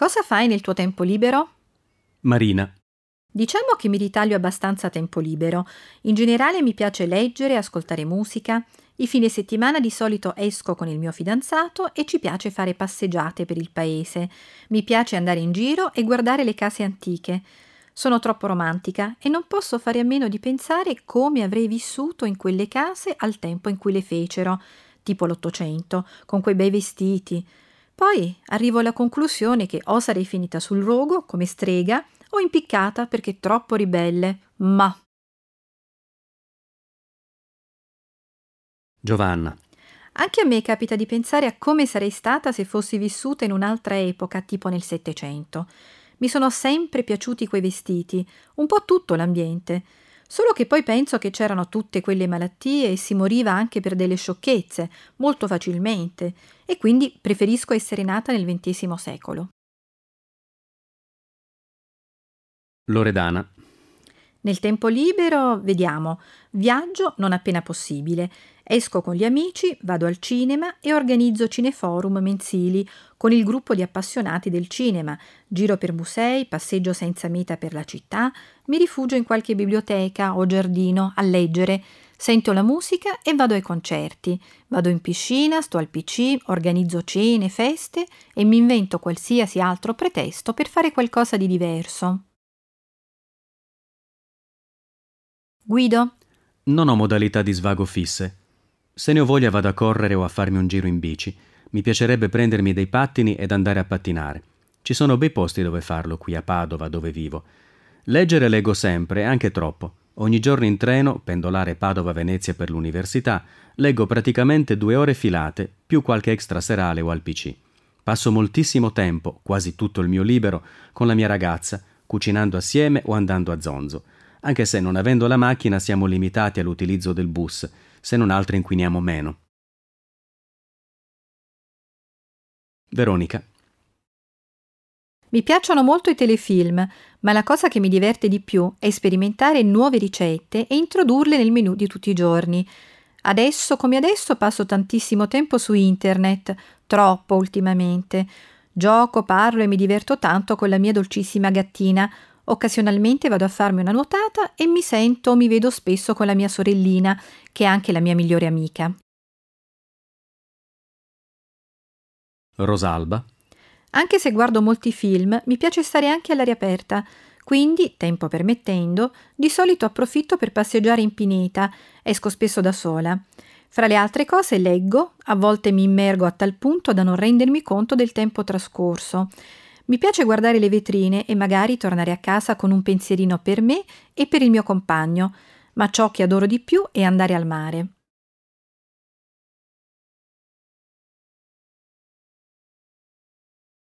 Cosa fai nel tuo tempo libero? Marina. Diciamo che mi ritaglio abbastanza tempo libero. In generale mi piace leggere, ascoltare musica. I fine settimana di solito esco con il mio fidanzato e ci piace fare passeggiate per il paese. Mi piace andare in giro e guardare le case antiche. Sono troppo romantica e non posso fare a meno di pensare come avrei vissuto in quelle case al tempo in cui le fecero, tipo l'Ottocento, con quei bei vestiti. Poi arrivo alla conclusione che o sarei finita sul rogo come strega o impiccata perché troppo ribelle, ma... Giovanna. Anche a me capita di pensare a come sarei stata se fossi vissuta in un'altra epoca, tipo nel Settecento. Mi sono sempre piaciuti quei vestiti, un po' tutto l'ambiente. Solo che poi penso che c'erano tutte quelle malattie e si moriva anche per delle sciocchezze, molto facilmente, e quindi preferisco essere nata nel XX secolo. Loredana. Nel tempo libero, vediamo, viaggio non appena possibile, esco con gli amici, vado al cinema e organizzo cineforum mensili con il gruppo di appassionati del cinema, giro per musei, passeggio senza meta per la città, mi rifugio in qualche biblioteca o giardino a leggere, sento la musica e vado ai concerti, vado in piscina, sto al PC, organizzo cene, feste e mi invento qualsiasi altro pretesto per fare qualcosa di diverso. Guido? Non ho modalità di svago fisse. Se ne ho voglia vado a correre o a farmi un giro in bici. Mi piacerebbe prendermi dei pattini ed andare a pattinare. Ci sono bei posti dove farlo qui a Padova, dove vivo. Leggere leggo sempre, anche troppo. Ogni giorno in treno, pendolare Padova-Venezia per l'università, leggo praticamente 2 ore filate, più qualche extra serale o al PC. Passo moltissimo tempo, quasi tutto il mio libero, con la mia ragazza, cucinando assieme o andando a zonzo. Anche se non avendo la macchina siamo limitati all'utilizzo del bus, se non altro inquiniamo meno. Veronica. Mi piacciono molto i telefilm, ma la cosa che mi diverte di più è sperimentare nuove ricette e introdurle nel menù di tutti i giorni. Adesso come adesso passo tantissimo tempo su internet, troppo ultimamente. Gioco, parlo e mi diverto tanto con la mia dolcissima gattina. Occasionalmente vado a farmi una nuotata e mi vedo spesso con la mia sorellina, che è anche la mia migliore amica. Rosalba. Anche se guardo molti film, mi piace stare anche all'aria aperta, quindi, tempo permettendo, di solito approfitto per passeggiare in pineta, esco spesso da sola. Fra le altre cose leggo, a volte mi immergo a tal punto da non rendermi conto del tempo trascorso. Mi piace guardare le vetrine e magari tornare a casa con un pensierino per me e per il mio compagno, ma ciò che adoro di più è andare al mare.